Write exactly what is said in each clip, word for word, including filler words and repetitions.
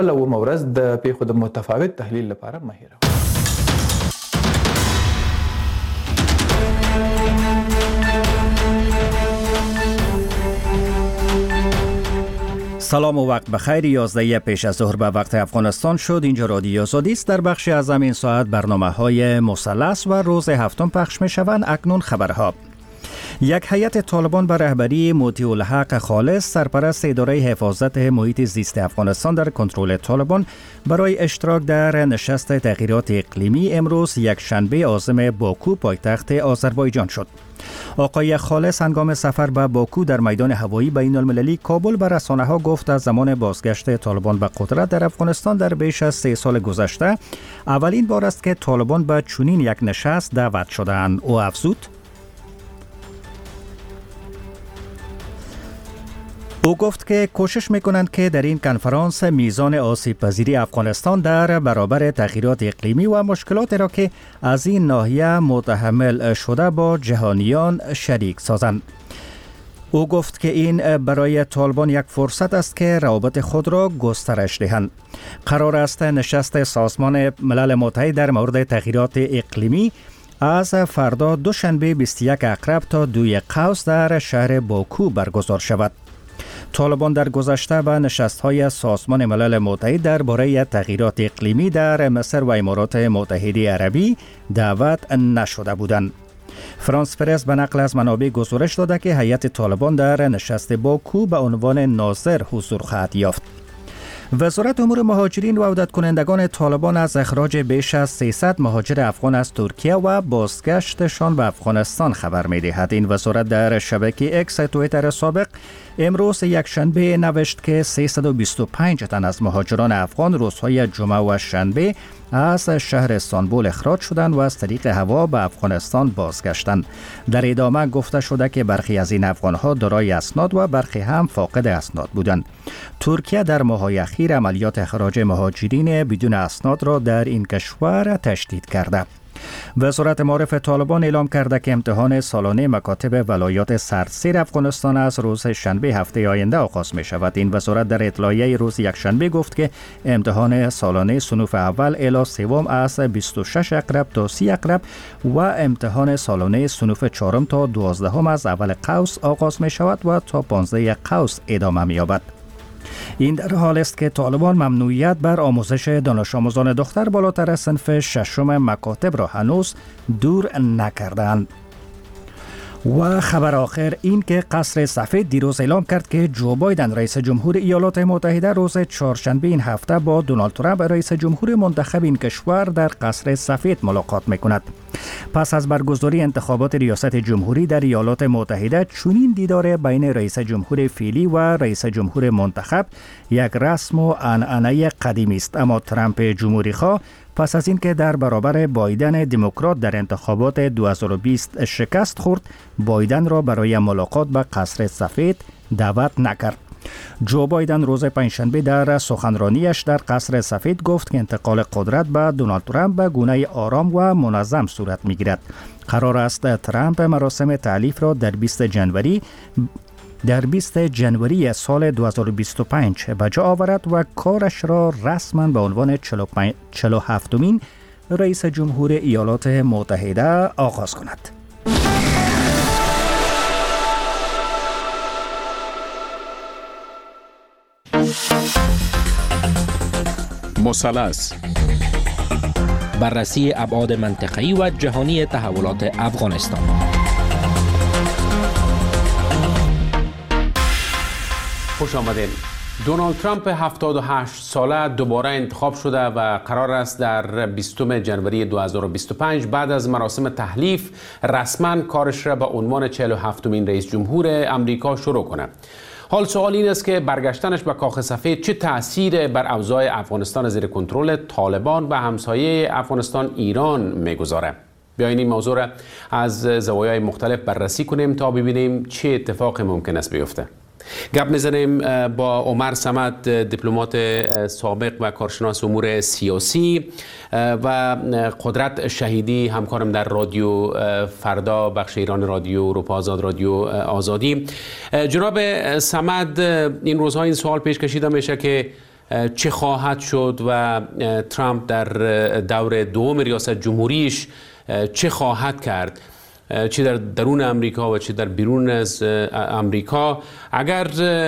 لو مورز د پیښو د متفاوت تحلیل لپاره ماهر. سلام و وقت بخیر. یازده پیش از ظهر به وقت افغانستان شد. اینجا رادیو آزادی است. در بخش از همین ساعت برنامه های مثلث و روز هفتم پخش می شوند. اکنون خبرها. یک هیئت طالبان به رهبری مطیع الحق خالص سرپرست اداره حفاظت محیط زیست افغانستان در کنترل طالبان برای اشتراک در نشست تغییرات اقلیمی امروز یک شنبه عاصمه باکو پایتخت آذربایجان شد. آقای خالص هنگام سفر به باکو در میدان هوایی بین المللی کابل به رسانه‌ها گفت از زمان بازگشت طالبان به قدرت در افغانستان در بیش از سه سال گذشته اولین بار است که طالبان به چنین یک نشست دعوت شده‌اند. او افزود: او گفت که کوشش میکنند که در این کنفرانس میزان آسیب پذیری افغانستان در برابر تغییرات اقلیمی و مشکلات را که از این ناحیه متحمل شده با جهانیان شریک سازند. او گفت که این برای طالبان یک فرصت است که روابط خود را گسترش دهند. قرار است نشست سازمان ملل متحد در مورد تغییرات اقلیمی از فردا دوشنبه بیست و یک اکتبر تا دوی قوس در شهر باکو برگزار شود. طالبان در گذشته به نشست‌های سازمان ملل متحد درباره تغییرات اقلیمی در مصر و امارات متحده عربی دعوت نشده بودند. فرانس پرس به نقل از منابع گزارش داده که هیئت طالبان در نشست باکو به عنوان ناظر حضور خواهد یافت. وزارت امور مهاجرین و عودت کنندگان طالبان از اخراج بیش از سیصد مهاجر افغان از ترکیه و بازگشتشان به افغانستان خبر می‌دهد. این وزارت در شبکه اکس توییتر سابق امروز یک شنبه نوشت که سیصد و بیست و پنج تن از مهاجران افغان روزهای جمعه و شنبه از شهر استانبول اخراج شدند و از طریق هوا به افغانستان بازگشتند. در ادامه گفته شده که برخی از این افغانها دارای اسناد و برخی هم فاقد اسناد بودند. ترکیه در ماه‌های اخیر عملیات اخراج مهاجرین بدون اسناد را در این کشور تشدید کرده. وزارت معارف طالبان اعلام کرده که امتحان سالانه مکاتب ولایات سرسیر افغانستان از روز شنبه هفته آینده آغاز می شود. این وزارت در اطلاعیه روز یک شنبه گفت که امتحان سالانه صنوف اول الی سوم از بیست و شش اکتبر تا سی اکتبر و امتحان سالانه صنوف چهارم تا دوازدهم از اول قوس آغاز می شود و تا پانزده قوس ادامه می یابد. این در حال است که طالبان ممنوعیت بر آموزش دانش آموزان دختر بالاتر از صنف ششم مکاتب را هنوز دور نکردند. و خبر آخر این که قصر سفید دیروز اعلام کرد که جو بایدن رئیس جمهور ایالات متحده روز چهارشنبه این هفته با دونالد ترامپ رئیس جمهور منتخب این کشور در قصر سفید ملاقات میکند. پس از برگزاری انتخابات ریاست جمهوری در ایالات متحده چنین دیدار بین رئیس جمهور فعلی و رئیس جمهور منتخب یک رسم و عنعنه قدیمی است، اما ترامپ جمهوری خواه پس از اینکه در برابر بایدن دموکرات در انتخابات دو هزار و بیست شکست خورد، بایدن را برای ملاقات به قصر سفید دعوت نکرد. جو بایدن روز پنجشنبه در سخنرانیش در قصر سفید گفت که انتقال قدرت به دونالد ترامپ به گونه آرام و منظم صورت می‌گیرد. قرار است ترامپ مراسم تألیف را در بیست جنوری در بیست جنوری سال دو هزار و بیست و پنج به جا آورد و کارش را رسما به عنوان چهل و هفتمین رئیس جمهور ایالات متحده آغاز کند. مثلث بررسی ابعاد منطقه‌ای و جهانی تحولات افغانستان. خوش آمدین. دونالد ترامپ هفتاد و هشت ساله دوباره انتخاب شده و قرار است در بیستم جنوری دو هزار و بیست و پنج بعد از مراسم تحلیف رسما کارش را به عنوان چهل و هفتمین رئیس جمهور امریکا شروع کنه. حال سوال این است که برگشتنش به کاخ سفید چه تأثیر بر اوضاع افغانستان زیر کنترل طالبان و همسایه افغانستان ایران میگذاره. بیاین این موضوع را از زوایای مختلف بررسی کنیم تا ببینیم چه اتفاقی ممکن است بیفته. گپ میزنیم با عمر صمد، دیپلمات سابق و کارشناس امور سیاسی، و قدرت شهیدی، همکارم در رادیو فردا، بخش ایران رادیو، اروپا آزاد، رادیو آزادی. جناب صمد، این روزها این سوال پیش کشیده میشه که چه خواهد شد و ترامپ در دور دوم ریاست جمهوریش چه خواهد کرد، چه در درون امریکا و چه در بیرون از امریکا. اگر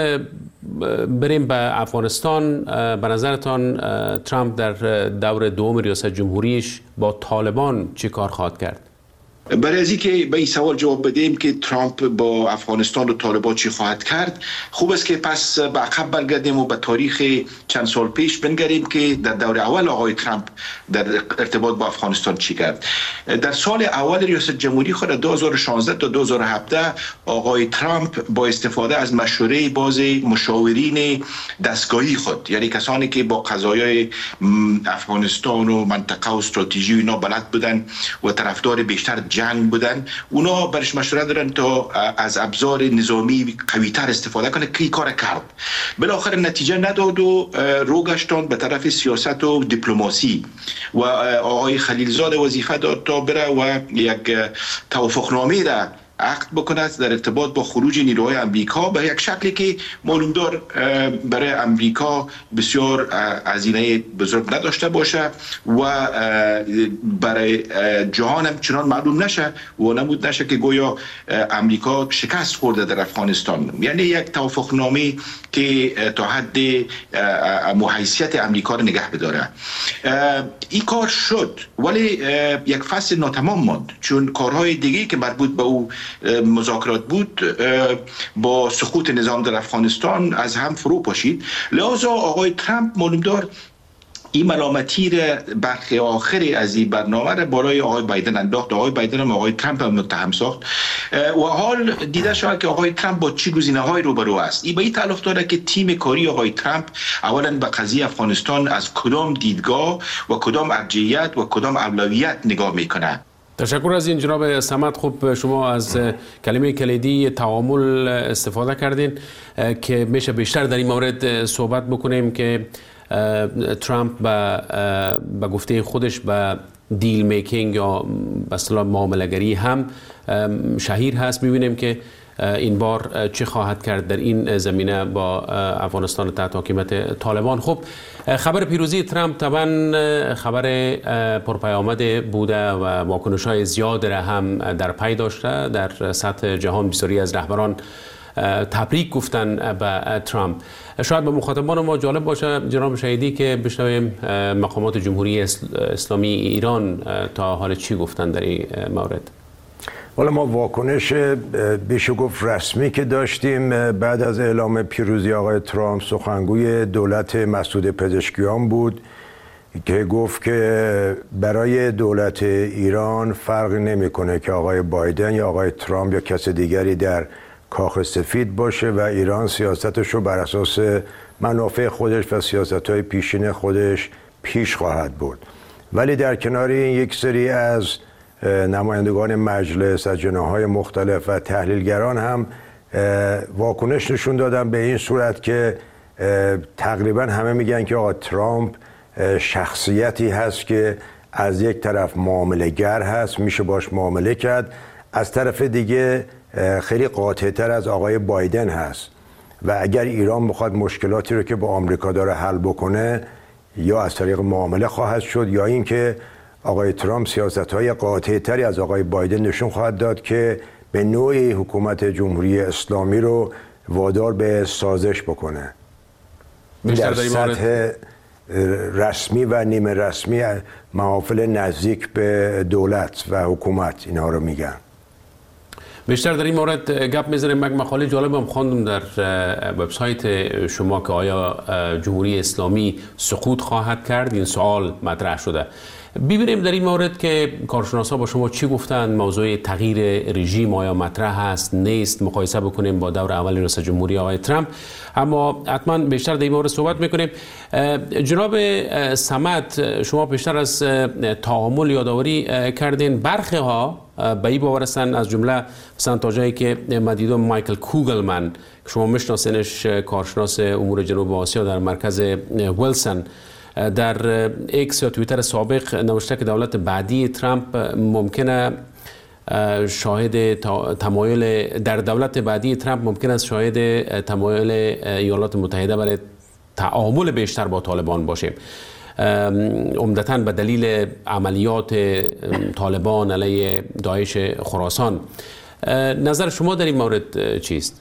بریم به افغانستان، به نظرتان ترامپ در دور دوم ریاست جمهوریش با طالبان چه کار خواهد کرد؟ برای از اینکه به این سوال جواب بدیم که ترامپ با افغانستان و طالبان چی خواهد کرد، خوب است که پس به عقب برگردیم و به تاریخ چند سال پیش بنگریم که در دور اول آقای ترامپ در ارتباط با افغانستان چی کرد. در سال اول ریاست جمهوری خود دو هزار و شانزده تا دو هزار و هفده آقای ترامپ با استفاده از مشوره باز مشاورین دستگاهی خود، یعنی کسانی که با قضایای افغانستان و منطقه و استراتژی اینا بلد بودن و طرفدار بیشتر جنگ بودن، اونا برش مشوره دارن تا از ابزار نظامی قوی‌تر استفاده کنه که کار کرد. بالاخره نتیجه نداد و رو گشتن به طرف سیاست و دیپلماسی و آقای خلیلزاد وظیفه داد تا بره و یک توافقنامه را عقد بکند در ارتباط با خروج نیروهای امریکا به یک شکلی که معلوم دار برای امریکا بسیار هزینه بزرگ نداشته باشه و برای جهان هم چنان معلوم نشه و نمود نشه که گویا امریکا شکست خورده در افغانستان. یعنی یک توافقنامه که تا حد حیثیت امریکا رو نگه بداره. این کار شد ولی یک فصل ناتمام ماند، چون کارهای دیگه که مربوط به او مذاکرات بود با سقوط نظام در افغانستان از هم فرو پاشید. لذا آقای ترامپ معلوم دار این ملامتی را برخی آخری از این برنامه را برای آقای بایدن انداخت. آقای بایدن هم آقای ترامپ هم متهم ساخت و حال دیده شد که آقای ترامپ با چه گزینه‌های روبرو است. این به این تعلق داره که تیم کاری آقای ترامپ اولا به قضیه افغانستان از کدام دیدگاه و کدام ارجحیت و کدام اولویت نگاه میکنه. تشکر از این جناب صمد. خوب شما از کلمه کلیدی تعامل استفاده کردین که میشه بیشتر در این مورد صحبت بکنیم که ترامپ به گفته خودش به دیل میکینگ یا به اصطلاح معامله‌گری هم شهیر هست. می‌بینیم که این بار چه خواهد کرد در این زمینه با افغانستان تحت حاکمیت طالبان. خب خبر پیروزی ترامپ طبعا خبر پرپیامد بوده و واکنش‌های زیاد را هم در پی داشته. در سطح جهان بسیاری از رهبران تبریک گفتن به ترامپ. شاید به مخاطبان ما جالب باشه جناب شهیدی که بشنویم مقامات جمهوری اسلامی ایران تا حال چی گفتن در این مورد. حالا ما واکنش بشه گفت رسمی که داشتیم بعد از اعلام پیروزی آقای ترامپ، سخنگوی دولت مسعود پزشکیان بود که گفت که برای دولت ایران فرقی نمیکنه که آقای بایدن یا آقای ترامپ یا کس دیگری در کاخ سفید باشه و ایران سیاستش رو بر اساس منافع خودش و سیاست‌های پیشین خودش پیش خواهد برد. ولی در کنار این یک سری از نمایندگان مجلس از جناح‌های مختلف و تحلیلگران هم واکنش نشون دادن به این صورت که تقریبا همه میگن که آقا ترامپ شخصیتی هست که از یک طرف معامله‌گر هست، میشه باش معامله کرد، از طرف دیگه خیلی قاطع‌تر از آقای بایدن هست و اگر ایران بخواد مشکلاتی رو که با آمریکا داره حل بکنه یا از طریق معامله خواهد شد یا اینکه آقای ترامپ سیاست‌های قاطع‌تری از آقای بایدن نشون خواهد داد که به نوعی حکومت جمهوری اسلامی رو وادار به سازش بکنه. در سطح رسمی و نیمه رسمی محافل نزدیک به دولت و حکومت اینها رو میگن. بیشتر در این مورد گپ میزنیم. یک مقاله جالبم خواندم در وبسایت شما که آیا جمهوری اسلامی سقوط خواهد کرد؟ این سوال مطرح شده. ببینیم در این مورد که کارشناسا با شما چی گفتن. موضوع تغییر رژیم آیا مطرح است نیست، مقایسه بکنیم با دور اول رئیس جمهوری آقای ترامپ. اما حتما بیشتر در این مورد صحبت میکنیم. جناب صمد، شما بیشتر از تعامل یادآوری کردین. برخی ها به این باور هستند، از جمله مثلا تا جایی که مدیدم مایکل کوگلمن که شما میشناسینش، کارشناس امور جنوب آسیا در مرکز ویلسون، در ایکس یا توییتر سابق نوشته که دولت بعدی ترامپ ممکنه شاهد تمایل در دولت بعدی ترامپ ممکن است شاهد تمایل ایالات متحده برای تعامل بیشتر با طالبان باشیم، عمدتاً به دلیل عملیات طالبان علیه داعش خراسان. نظر شما در این مورد چیست؟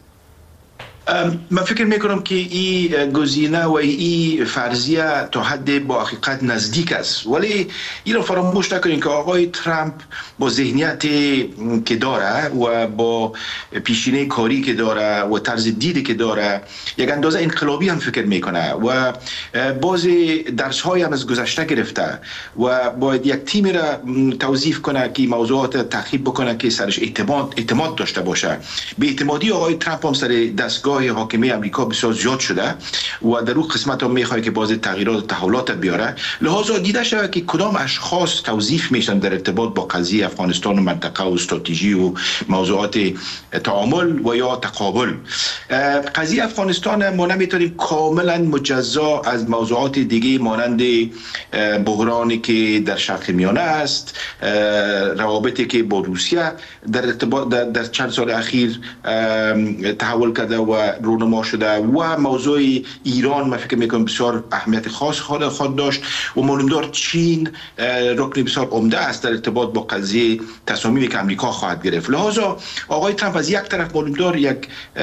من فکر میکنم که این گزینه و این فرضیه تا حد با حقیقت نزدیک است، ولی این رو فراموش نکنیم که آقای ترامپ با ذهنیت که داره و با پیشینه کاری که داره و طرز دیدی که داره یک اندازه انقلابی هم فکر میکنه و باز درس های هم از گذشته گرفته و باید یک تیم را توظیف کنه که موضوعات تعقیب بکنه که سرش اعتماد اعتماد داشته باشه. به اعتمادی آقای ترامپ هم سر دستگاه حاکمی امریکا بسیار زیاد شده و در اون قسمت هم میخواد که باز تغییرات و تحولات بیاره، لحاظا دیده شده که کدام اشخاص توظیف میشن در ارتباط با قضیه افغانستان و منطقه و استراتژی و موضوعات تعامل و یا تقابل. قضیه افغانستان ما نمیتونیم کاملا مجزا از موضوعات دیگه مانند بحرانی که در شرق میانه است، روابطی که با روسیه در ارتباط در, در چند سال اخیر تحول کرده و رونما شده و موضوع ایران من فکر میکنم بسیار اهمیت خاص خود خود داشت و معلومدار چین رکن بسیار عمده است در ارتباط با قضیه تصامیمی که امریکا خواهد گرفت. لحاظا آقای ترامپ از یک طرف معلومدار یک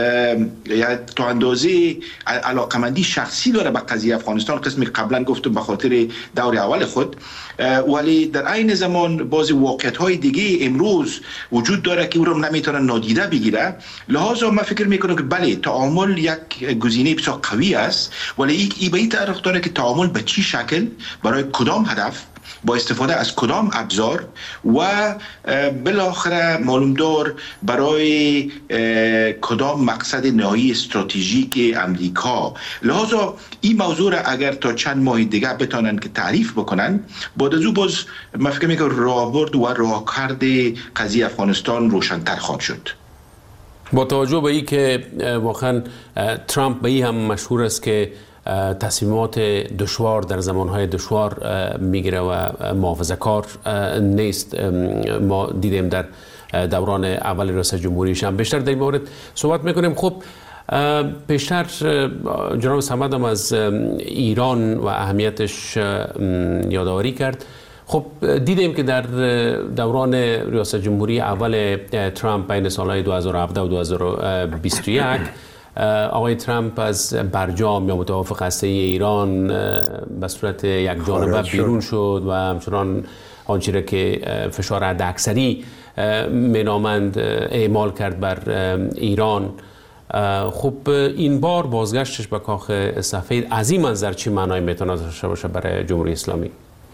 تا اندازه علاقمندی شخصی داره به قضیه افغانستان، قسمی قبلا گفتم به خاطر دور اول خود، ولی در عین زمان بعضی واقعیت‌های دیگه امروز وجود داره که او رو نمیتونه نادیده بگیره. لحاظا من فکر میکنم که بله تعامل یک گزینه بسیار قوی است، ولی این به این طرف داره که تعامل به چی شکل، برای کدام هدف، با استفاده از کدام ابزار و بالاخره معلومدار برای کدام مقصد نهایی استراتژیک امریکا. لحاظا این موضوع را اگر تا چند ماه دیگه بتونن که تعریف بکنن، بعد از او باز من فکر میکنم راهبرد و راهکرد قضیه افغانستان روشن‌تر خواهد شد. با توجه به این که واقعا ترامپ به این هم مشهور است که تصمیمات دشوار در زمانهای دشوار میگیره و محافظه‌کار نیست، ما دیدیم در دوران اول ریاست جمهوریش هم بیشتر در این مورد صحبت میکنیم. خب بیشتر جناب صمد هم از ایران و اهمیتش یادآوری کرد. خب دیدیم که در دوران ریاست جمهوری اول ترامپ بین سالهای دو هزار و هفده و دو هزار و بیست و یک آقای ترامپ از برجام یا متوافق هسته‌ای ایران به صورت یک جانبه بیرون شد و همچنان آنچه را که فشار حداکثری مینامند اعمال کرد بر ایران. خب این بار بازگشتش به کاخ سفید از این منظر چی معنای میتونه داشته باشه برای جمهوری اسلامی؟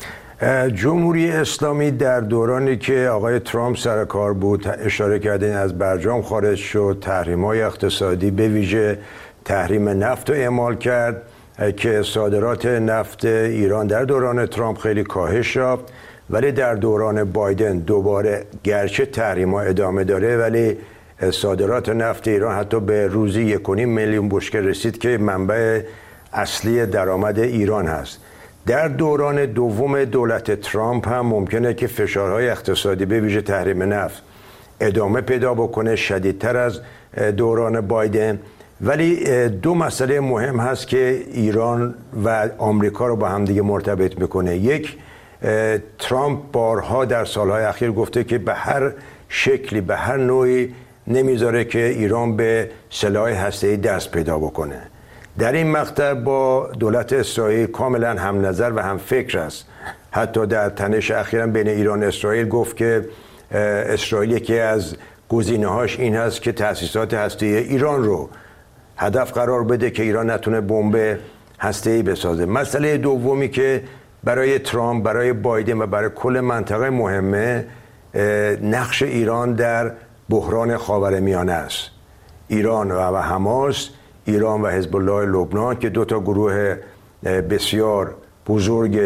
جمهوری اسلامی در دورانی که آقای ترامپ سر کار بود اشاره کردین از برجام خارج شد، تحریم‌های اقتصادی به ویژه تحریم نفت رو اعمال کرد که صادرات نفت ایران در دوران ترامپ خیلی کاهش یافت، ولی در دوران بایدن دوباره گرچه تحریم‌ها ادامه داره ولی صادرات نفت ایران حتی به روزی یک و نیم میلیون بشکه رسید که منبع اصلی درآمد ایران هست. در دوران دوم دولت ترامپ هم ممکنه که فشارهای اقتصادی به ویژه تحریم نفت ادامه پیدا بکنه شدیدتر از دوران بایدن، ولی دو مسئله مهم هست که ایران و آمریکا رو با هم دیگه مرتبط میکنه. یک، ترامپ بارها در سالهای اخیر گفته که به هر شکلی به هر نوعی نمیذاره که ایران به سلاح هسته‌ای دست پیدا بکنه. در این مقطع با دولت اسرائیل کاملا هم نظر و هم فکر است. حتی در تنش اخیراً بین ایران و اسرائیل گفت که اسرائیل یکی از گزینه‌هاش این هست که تأسیسات هسته‌ای ایران رو هدف قرار بده که ایران نتونه بمب هسته‌ای بسازه. مسئله دومی که برای ترامپ، برای بایدن و برای کل منطقه مهمه، نقش ایران در بحران خاورمیانه است. ایران و حماس، ایران و حزب الله لبنان که دو تا گروه بسیار بزرگ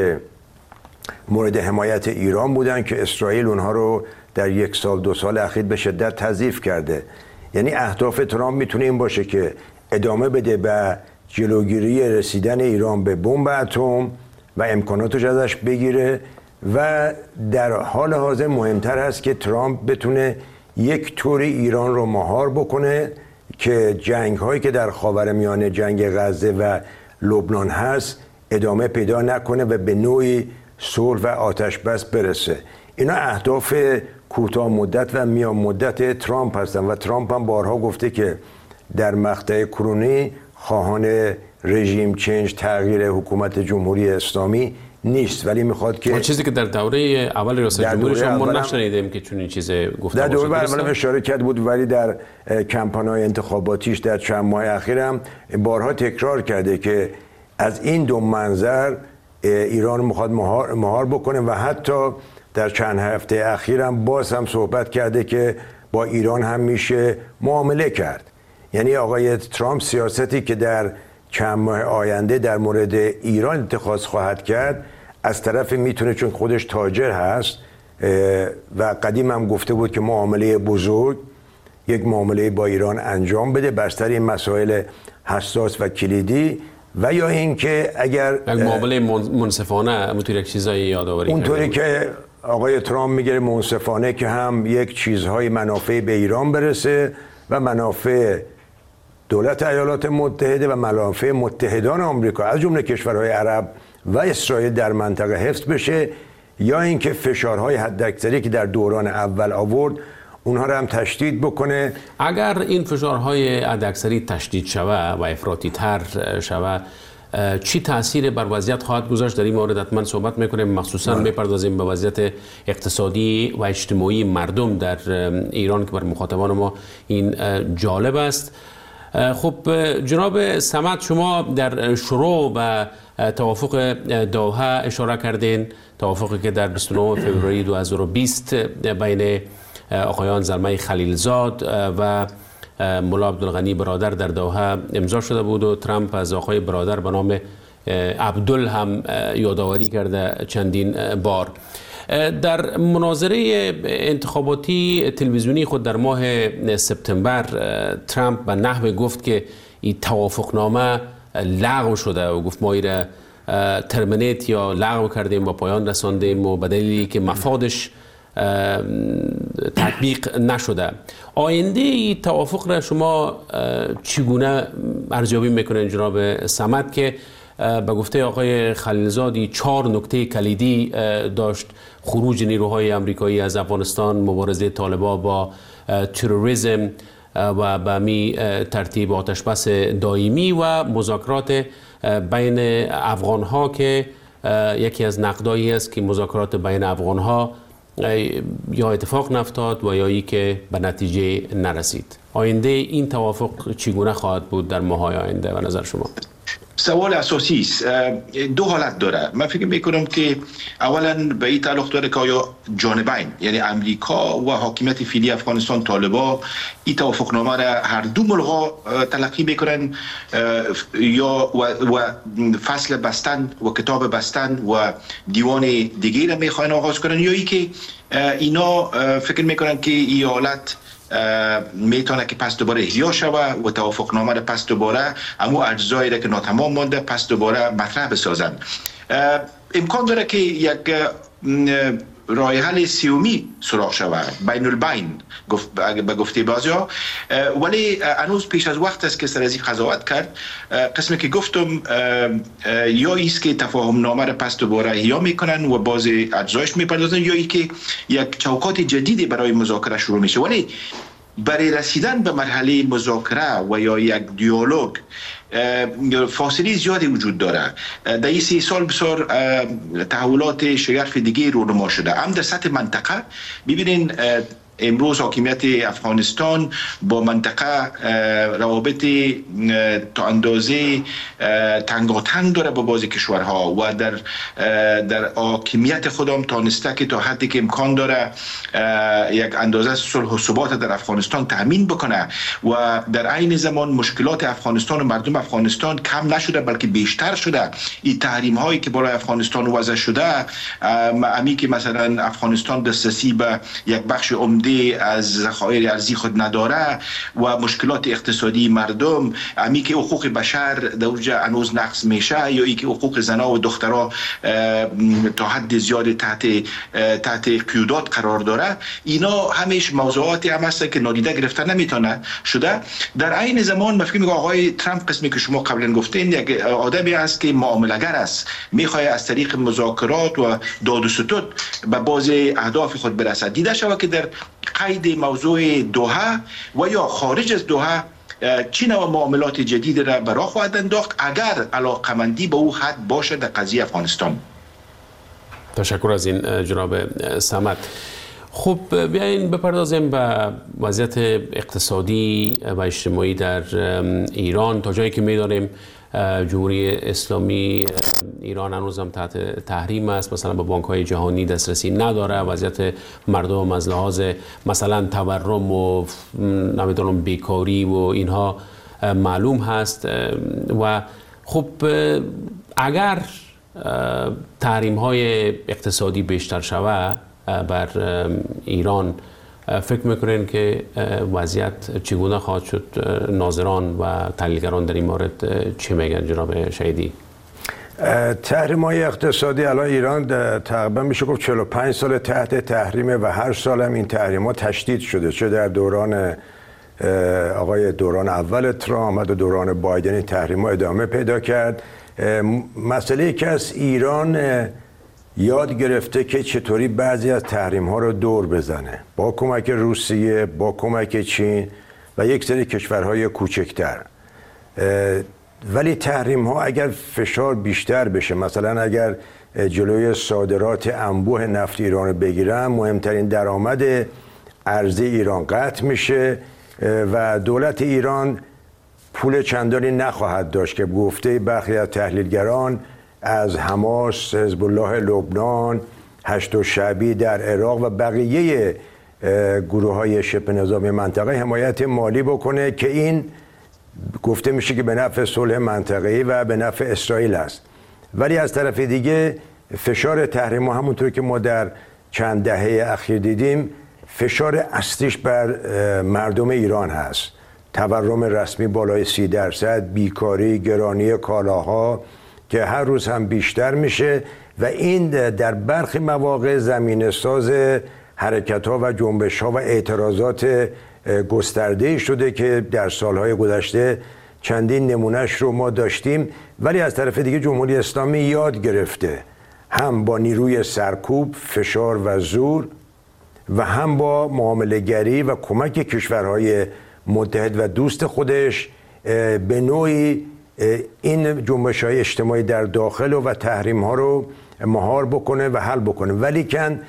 مورد حمایت ایران بودن که اسرائیل اونها رو در یک سال دو سال اخیر به شدت تضعیف کرده. یعنی اهداف ترامپ میتونه این باشه که ادامه بده به جلوگیری رسیدن ایران به بمب اتم و امکاناتش ازش بگیره و در حال حاضر مهمتر هست که ترامپ بتونه یک طوری ایران رو مهار بکنه که جنگ هایی که در خاورمیانه، جنگ غزه و لبنان هست ادامه پیدا نکنه و به نوعی صلح و آتش بس برسه. اینا اهداف کوتاه مدت و میان مدت ترامپ هستن و ترامپ هم بارها گفته که در مقطع کرونی خواهان رژیم چنج تغییر حکومت جمهوری اسلامی نیست، ولی میخواد که چیزی که در دوره اول ریاست جمهوری شما ما نشنیدیم که چون این چیز گفته در دوره باشه. اول اشاره کرد بود، ولی در کمپان‌های انتخاباتیش در چند ماه اخیرم بارها تکرار کرده که از این دو منظر ایران میخواد مهار, مهار بکنه و حتی در چند هفته اخیرم باز هم صحبت کرده که با ایران هم میشه معامله کرد. یعنی آقای ترامپ سیاستی که در چند ماه آینده در مورد ایران اتخاذ خواهد کرد، از طرف میتونه چون خودش تاجر هست و قدیم هم گفته بود که معامله بزرگ یک معامله با ایران انجام بده بر سر این مسائل حساس و کلیدی، و یا اینکه اگر یک معامله منصفانه همونطور یک چیزایی یادآوری اونطوری که آقای ترامپ میگه منصفانه که هم یک چیزهای منافع به ایران برسه و منافع دولت ایالات متحده و منافع متحدان آمریکا از جمله کشورهای عرب و اسرائیل در منطقه حفظ بشه، یا اینکه فشارهای حداکثری که در دوران اول آورد اونها رو هم تشدید بکنه. اگر این فشارهای حداکثری تشدید شوه و افراطی تر شوه، چی تأثیر بر وضعیت خواهد گذاشت؟ در این مورد حتما صحبت میکنیم، مخصوصا میپردازیم به وضعیت اقتصادی و اجتماعی مردم در ایران که بر مخاطبان ما این جالب است. خب جناب صمد، شما در شروع و توافق دوحه اشاره کردین، توافقی که در بیست و نه فوریه دو هزار و بیست بین آقایان زلمه خلیلزاد و مولا عبدالغنی برادر در دوحه امضا شده بود و ترامپ از آقای برادر به نام عبدل هم یادآوری کرده چندین بار. در مناظره انتخاباتی تلویزیونی خود در ماه سپتامبر ترامپ به نحوی گفت که این توافقنامه لغو شده و گفت ما ایره ترمینیت یا لغو کردیم و پایان رساندیم و به دلیلی که مفادش تطبیق نشده. آینده این توافق را شما چگونه ارزیابی میکنین جناب صمد که به گفته آقای خلیلزادی چهار نکته کلیدی داشت: خروج نیروهای آمریکایی از افغانستان، مبارزه طالبان با تروریسم و به می ترتیب آتشبس دائمی و مذاکرات بین افغانها که یکی از نقدایی است که مذاکرات بین افغانها یا اتفاق نفتاد و یا ای که به نتیجه نرسید. آینده این توافق چگونه خواهد بود در ماه‌های آینده به نظر شما؟ سوال اساسی است. دو حالت داره. من فکر میکنم که اولا به این تعلق داره که آیا جانبین یعنی امریکا و حاکمیت فعلی افغانستان طالبا این توافقنامه را هر دو ملغا تلقی میکنن یا و, و فصل بستن و کتاب بستن و دیوان دیگه را میخواین آغاز کنن، یا ای که اینا فکر میکنن که این حالت میتونه که پس دوباره احیا شوه و توافقنامه را پس دوباره اما اجزایی را که ناتمام مانده پس دوباره مطرح بسازن. امکان داره که یک راه حل سیومی سراغ شود، بین البین گفت به گفته بعضیا، ولی هنوز پیش از وقت است که سر از این قضاوت کرد. قسمی که گفتم یا ایست که تفاهم نامه را پس دوباره احیا میکنن و باز اجزایش میپردازن، یا ای که یک چوکات جدیدی برای مذاکره شروع میشه. ولی برای رسیدن به مرحله مذاکره و یا یک دیالوگ فاصله زیادی وجود داره. در این سی سال بسیار تحولات شگرف دیگه رونما شده. هم در سطح منطقه ببینین امروز حاکمیت افغانستان با منطقه روابط تا اندازه تنگاتنگ داره با بعضی کشورها و در در حاکمیت خودم تانسته که تا حدی که امکان داره یک اندازه صلح و ثبات در افغانستان تامین بکنه و در عین زمان مشکلات افغانستان و مردم افغانستان کم نشده بلکه بیشتر شده. این تحریم هایی که برای افغانستان وضع شده، امی که مثلا افغانستان دسترسی به یک بخش عمده استفاده از ذخایر ارزی خود نداره و مشکلات اقتصادی مردم، امی که حقوق بشر در اونجا هنوز نقض میشه یا ای که حقوق زنا و دخترها تا حد زیاد تحت تحت قیودات قرار داره، اینا همیش موضوعاتی هم هست که نادیده گرفته نمیتونه شده. در عین زمان من فکر میکنم آقای ترامپ، قسمی که شما قبلا گفتین، یک آدمی است که معامله‌گر است، میخواد از طریق مذاکرات و داد و ستد به باز اهداف خود برسد. دیده شود که در قید موضوع دوحه و یا خارج از دوحه چه نوع معاملات جدید را برا خواهد انداخت اگر علاقمندی به او حد باشه در قضیه افغانستان. تشکر از این جناب صمد. خب بیاین بپردازیم به وضعیت اقتصادی و اجتماعی در ایران. تا جایی که می‌دانیم جمهوری اسلامی ایران هنوز هم تحت تحریم است، مثلا به بانک‌های جهانی دسترسی نداره، وضعیت مردم از لحاظ مثلا تورم و نمیدونم بیکاری و اینها معلوم هست. و خب اگر تحریم‌های اقتصادی بیشتر شود بر ایران، فکر میکنین که وضعیت چگونه خواهد شد؟ ناظران و تحلیلگران در این مورد چه میگن جناب شهیدی؟ تحریم‌های اقتصادی الان ایران تقریبا میشه گفت چهل و پنج سال تحت تحریمه و هر سال هم این تحریم‌ها تشدید شده، چه در دوران آقای دوران اول ترامپ و دوران بایدن این تحریم‌ها ادامه پیدا کرد. مسئله که از ایران یاد گرفته که چطوری بعضی از تحریم ها رو دور بزنه با کمک روسیه، با کمک چین و یک سری کشورهای کوچکتر. ولی تحریم ها اگر فشار بیشتر بشه، مثلا اگر جلوی صادرات انبوه نفت ایران رو بگیرن، مهمترین درآمد ارزی ایران قطع میشه و دولت ایران پول چندانی نخواهد داشت که گفته برخی از تحلیلگران از حماس، حزب الله لبنان، هشت‌الشعبی در عراق و بقیه گروه های شبه نظامی منطقه حمایت مالی بکنه که این گفته میشه که به نفع صلح منطقه‌ای و به نفع اسرائیل است. ولی از طرف دیگه فشار تحریم همونطور که ما در چند دهه اخیر دیدیم فشار اصلیش بر مردم ایران هست. تورم رسمی بالای سی درصد، بیکاری، گرانی کالاها که هر روز هم بیشتر میشه و این در برخی مواقع زمینه ساز حرکت‌ها و جنبش‌ها و اعتراضات گسترده شده که در سالهای گذشته چندین نمونهش رو ما داشتیم. ولی از طرف دیگه جمهوری اسلامی یاد گرفته هم با نیروی سرکوب، فشار و زور و هم با معامله‌گری و کمک کشورهای متحد و دوست خودش به نوعی این جنبش‌های اجتماعی در داخل و تحریم‌ها رو مهار بکنه و حل بکنه. ولی کن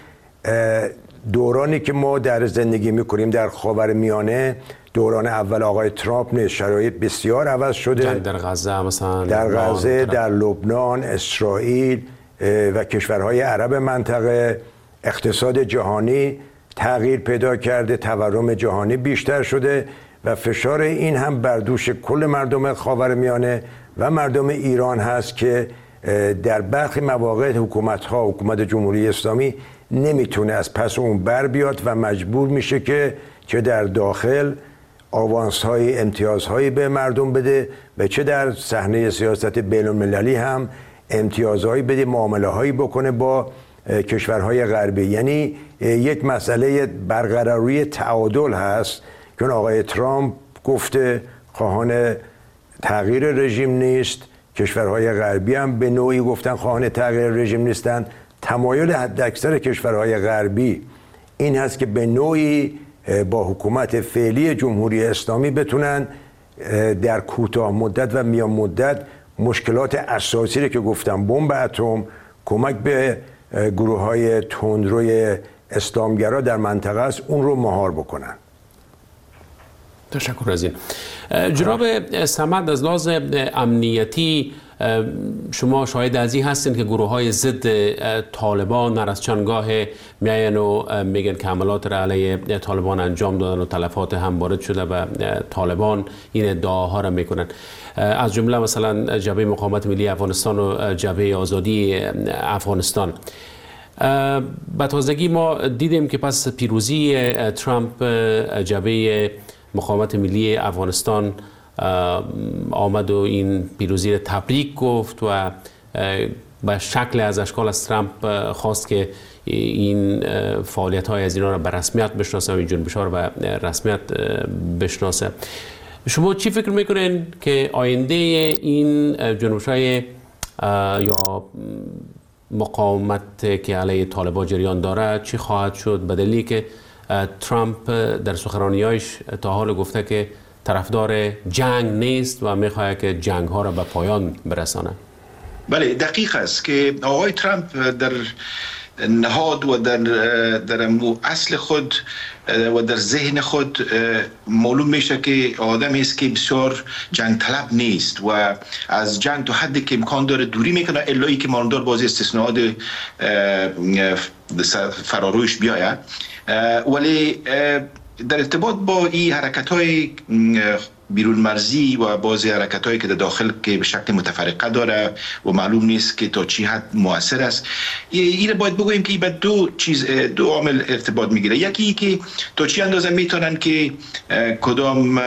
دورانی که ما در زندگی می‌کنیم در خاورمیانه، دوران اول آقای ترامپ نیست، شرایط بسیار عوض شده. در غزه مثلا، در غزه، در لبنان، اسرائیل و کشورهای عرب منطقه، اقتصاد جهانی تغییر پیدا کرده، تورم جهانی بیشتر شده و فشار این هم بر دوش کل مردم خاورمیانه و مردم ایران هست که در برخی مواقع حکومت‌ها، حکومت جمهوری اسلامی نمیتونه از پس اون بر بیاد و مجبور میشه که چه در داخل آوانس‌های، امتیازهایی به مردم بده و چه در صحنه سیاست بین‌المللی هم امتیازهایی بده، معامله‌هایی بکنه با کشورهای غربی. یعنی یک مسئله برقراری تعادل هست که آقای ترامپ گفته خواهان تغییر رژیم نیست، کشورهای غربی هم به نوعی گفتن خواهان تغییر رژیم نیستن. تمایل حداکثر کشورهای غربی این هست که به نوعی با حکومت فعلی جمهوری اسلامی بتونن در کوتاه مدت و میان مدت مشکلات اساسی رو که گفتم، بمب اتم، کمک به گروه‌های تندروی اسلامگرا در منطقه است، اون رو مهار بکنن. تشکر از این. جناب صمد، از لحاظ امنیتی شما شاهد از این هستین که گروه های ضد طالبان هر از چندگاه میاین و میگن که حملات را علیه طالبان انجام دادن و تلفات هم وارد شده و طالبان این ادعاها را میکنن، از جمله مثلا جبهه مقاومت ملی افغانستان و جبهه آزادی افغانستان. به تازگی ما دیدیم که پس پیروزی ترامپ جبهه مقاومت ملی افغانستان آمد و این پیروزی را تبریک گفت و به شکل از اشکال از ترامپ خواست که این فعالیت های از اینا را به رسمیت بشناسه و این جنبش ها را به رسمیت بشناسه. شما چی فکر میکنین که آینده این جنبش های یا مقاومت که علیه طالبان جریان داره چی خواهد شد، به دلیلی که ترامپ در سخنرانی‌هایش تا حال گفته که طرفدار جنگ نیست و میخواهد که جنگ ها را به پایان برسانه؟ بله دقیق است که آقای ترامپ در نهاد و در در اصل خود و در ذهن خود معلوم میشه که آدمی است که بسیار جنگ طلب نیست و از جنگ تا حدی که امکان داره دوری میکنه، الا که ماندار بازی استثناءات فرارویش بیاید. ولی در ارتباط با این حرکت های بیرون مرزی و بعضی حرکت هایی که در داخل که به شکل متفرقه داره و معلوم نیست که تا چی حد مؤثر است، این باید بگوییم که این به دو چیز دو عامل ارتباط میگیره. یکی ای که تا چی اندازه میتونن که کدام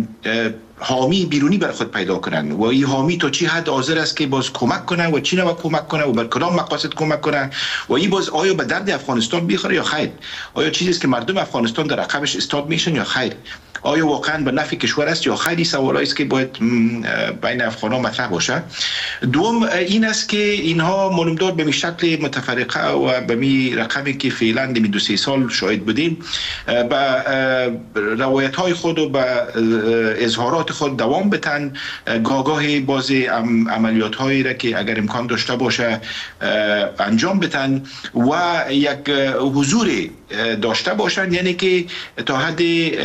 حامی بیرونی بر خود پیدا کنن و این حامی تا چی حد حاضر است که باز کمک کنه و چی نوع کمک کنه و بر کدام مقاصد کمک کنه و این باز آیا به درد افغانستان بیخوره یا خیر، آیا چیزی است که مردم افغانستان در عقبش استاد میشن یا خیر، آیا واقعا به نفع کشور است یا خیلی سوالایی است که باید بین افغان‌ها مطرح باشه. دوم این است که اینها معلومدار به شکل متفرقه و به می رقمی که فعلا در دو سه سال شاهد بودیم به روایت‌های خود و به اظهارات خود دوام بدن، گاگاه باز عملیات‌هایی را که اگر امکان داشته باشه انجام بدن و یک حضور داشته باشند، یعنی که تا حد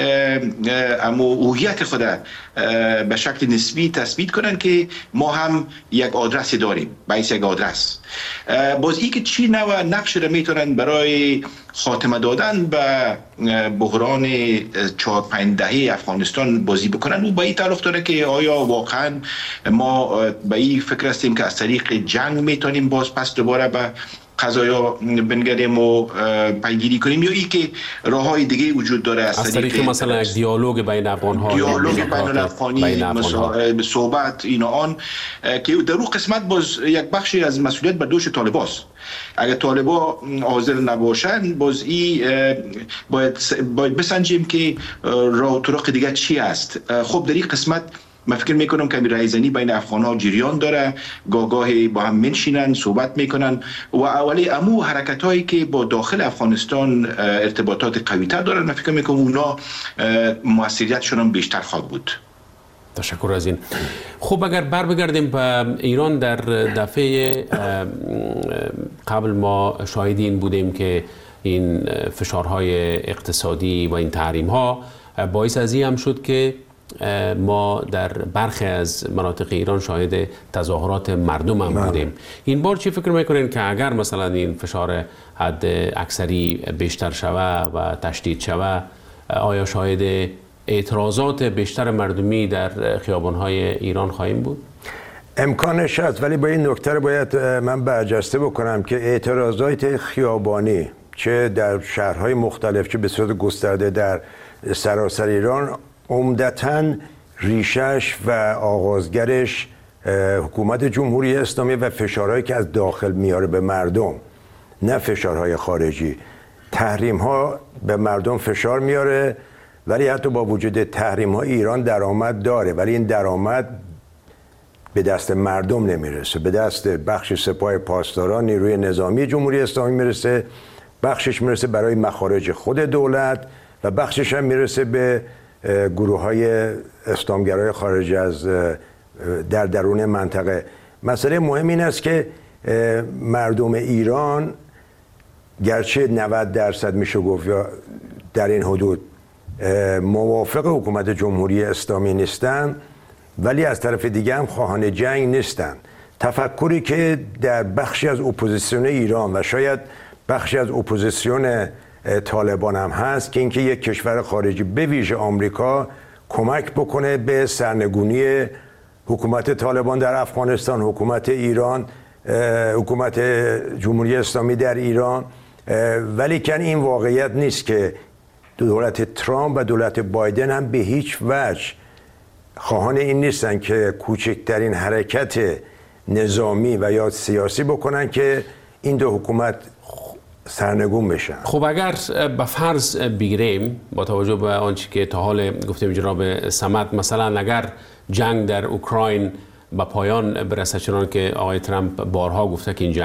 اما هویت خود به شکل نسبی تثبیت کنن که ما هم یک آدرسی داریم، باعث یک آدرس. باز ای که چی نوع نقش را میتونن برای خاتمه دادن به بحران چهار پنج دهه افغانستان بازی بکنن و به این تعلق داره که آیا واقعا ما به این فکر هستیم که از طریق جنگ میتونیم باز پس دوباره به قضایا بنگردیم و پیگیری کنیم، یا ای که راههای دیگه وجود داره از طریق مثلا یک دیالوگ بین افغان‌ها، دیالوگ بین الافغانی، صحبت این آن که در اون قسمت باز یک بخشی از مسئولیت بر دوش طالباست. اگر طالبا حاضر نباشن باز ای باید باید بسنجیم که راه و طرق دیگه چی است. خب در این قسمت من فکر میکنم که رایزنی بین افغان‌ها جریان داره، گاگاهی با هم منشینن صحبت میکنن و اولی امو حرکت هایی که با داخل افغانستان ارتباطات قوی‌تر دارن، من فکر میکنم اونا موثریتشون هم بیشتر خواهد بود. تشکر از این. خب اگر بر بگردیم به ایران، در دفعه قبل ما شاهد این بودیم که این فشارهای اقتصادی و این تحریم‌ها باعث از این هم شد که ما در برخی از مناطق ایران شاهد تظاهرات مردم هم بودیم. این بار چی فکر میکنین که اگر مثلا این فشار حد اکثری بیشتر شوه و تشدید شوه، آیا شاهد اعتراضات بیشتر مردمی در خیابان‌های ایران خواهیم بود؟ امکانش هست، ولی با این نکته باید من برجسته بکنم که اعتراضات خیابانی چه در شهرهای مختلف چه به صورت گسترده در سراسر ایران عمدتاً ریشش و آغازگرش حکومت جمهوری اسلامی و فشارهایی که از داخل میاره به مردم، نه فشارهای خارجی. تحریم ها به مردم فشار میاره، ولی حتی با وجود تحریم ها ایران درآمد داره، ولی این درآمد به دست مردم نمیرسه، به دست بخش سپاه پاسداران نیروی نظامی جمهوری اسلامی میرسه، بخشش میرسه برای مخارج خود دولت و بخشش هم میرسه به گروه های اسلامگرای خارج از در درون منطقه. مسئله مهم این است که مردم ایران گرچه نود درصد میشه گفت یا در این حدود موافق حکومت جمهوری اسلامی نیستن، ولی از طرف دیگه هم خواهان جنگ نیستن. تفکری که در بخشی از اپوزیسیون ایران و شاید بخشی از اپوزیسیون طالبان هم هست که اینکه یک کشور خارجی به ویژه آمریکا کمک بکنه به سرنگونی حکومت طالبان در افغانستان، حکومت ایران حکومت جمهوری اسلامی در ایران، ولی کن این واقعیت نیست که دولت ترامپ و دولت بایدن هم به هیچ وجه خواهان این نیستن که کوچکترین حرکت نظامی و یا سیاسی بکنن که این دو حکومت سرنگون بشن. خب اگر به فرض بگیریم با توجه به آنچه که تا حال گفتیم جناب صمد، مثلا اگر جنگ در اوکراین به پایان برسه، چنان که آقای ترامپ بارها گفته که این جنگ